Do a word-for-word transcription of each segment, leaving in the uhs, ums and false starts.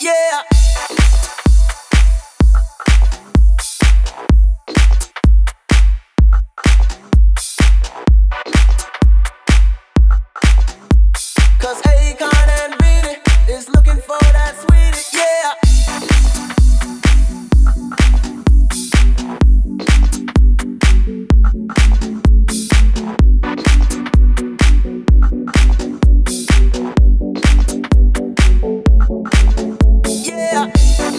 Yeah. Cause Akon and Beanie is looking for that sweetie, yeah. Yeah.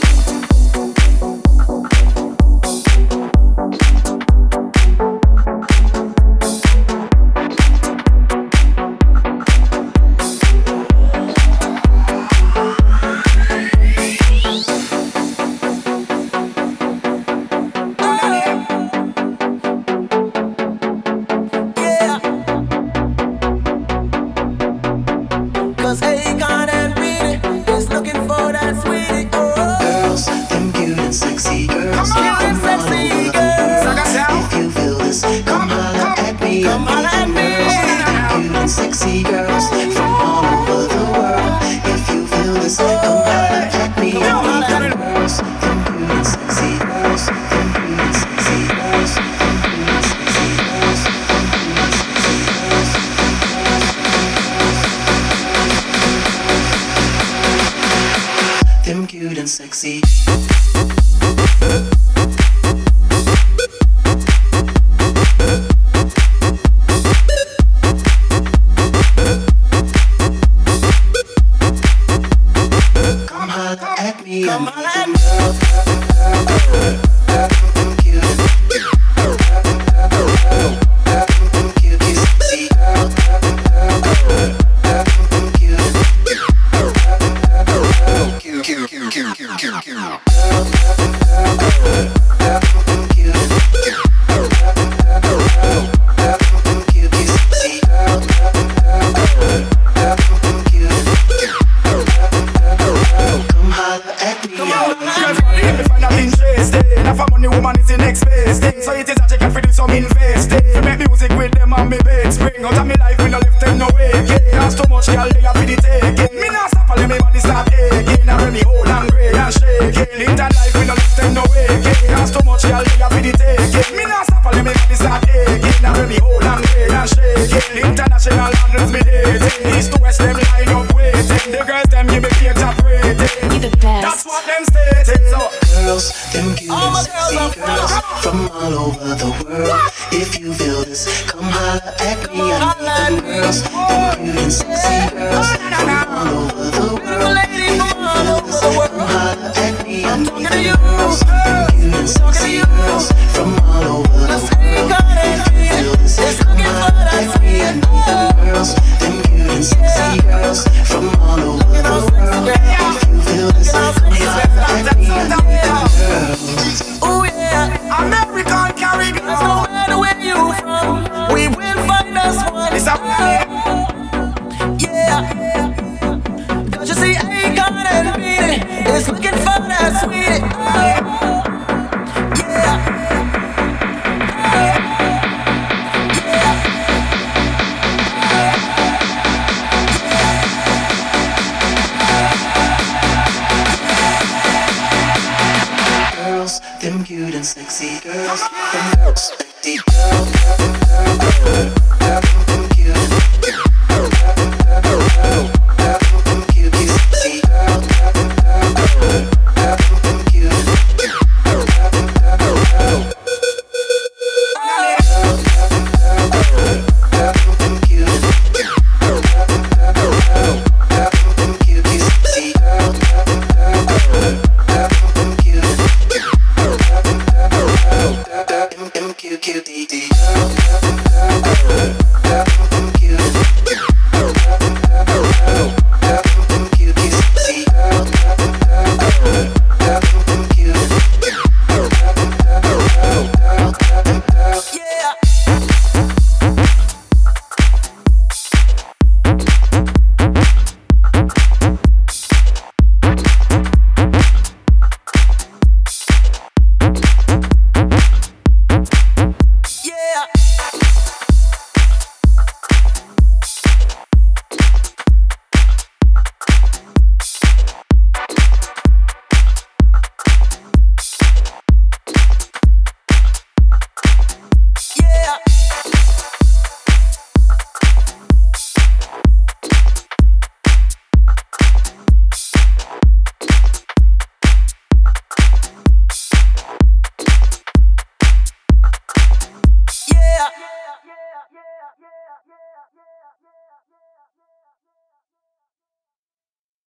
Cause Akon and Beanie is looking for that sweetie. Oh. Girls, them cute and sexy girls. Come on, from sexy all over girls. the world. If you feel this, come holla at me. Come holla at me. Girls, cute and sexy girls from all over the world. If you feel this, come holla at me. Girls, them cute and sexy girls. Them cute and sexy girls. Them cute and sexy girls. Them cute and sexy girls. Them cute and sexy. Come holla at me. Come I holla need at you, me. girl, girl, girl, girl, girl, them cute. Girl, girl, girl, girl, girl, them cute, you sexy. Girl, girl, girl, girl, girl, them cute. Girl, girl, girl, girl, cute, cute, cute, cute, cute, cute, cute. Girl, girl, girl, girl, girl, them cute. Girl, girl, girl, girl, girl, them cute, you sexy. Girl, girl, girl, girl, girl, them cute. Girl, girl, girl, girl, come holla at me. Come on, Girls want to me find that interesting. If a money woman is the next best thing, so it is a check and for do some investing. We make music with them and me bed spring out of me life, we no left them no way. Yeah, that's too much girl they have for the taking. Me not stop and let me body start aching. I when me hold and grey and shaking. Little life we no left them no way. Yeah, that's too much girl they have for the taking. Me not stop and let me body start aching. I when me hold and grey and shaking. International handles me dating. East to west them line up waiting. The girls them give me cake top rating. You the best. That's what them stating. So Girls, them cute All my and girls sexy are girls fine. from all over the world. If you feel this, come holla at me. I need them girls, them cute and sexy girls from all over the world. lady If from you all feel over this, the come world. holla at me. I I'm need talking to them you. girls, them cute and Talking to sexy you. girls from all over the Cause world. Akon and If you feel this, Beanie is come looking for holla that at me. I need them sweetie. girls, them cute and sexy girls from all over Looking the all world. sexy, girl. If you feel this, Looking all come sexy, holla at me. I need them girls. Ooh yeah. American Caribbean. Cause no matter where you from, we will find us one. It's a Yeah. Cause you see Akon and Beanie is looking for that sweetie. Yeah. Girls, them cute and sexy girls, them girls, sexy girl, girl, girl, girl,